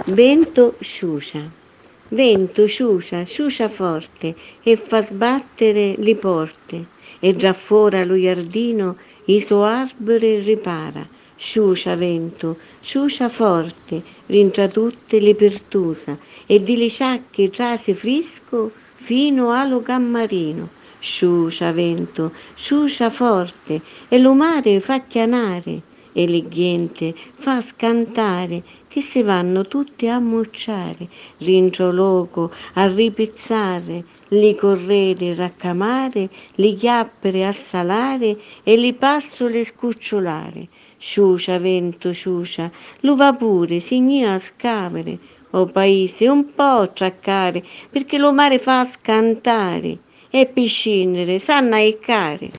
Vento sciuscia. Vento sciuscia, sciuscia forte e fa sbattere le porte e già fora lo giardino i suo arbore ripara. Sciuscia vento, sciuscia forte, rintra tutte le pertusa e di le sciacche trase frisco fino allo cammarino. Sciuscia vento, sciuscia forte e lo mare fa chianare e le ghiente fa scantare che si vanno tutte a mocciare, rintro loco a ripizzare, li correre raccamare, li chiappere a salare e li passole scucciolare. Sciuscia vento sciuscia, lo va pure, signia a scavere, o paese un po' traccare, perché lo mare fa scantare e piscinere, sanno aiccare.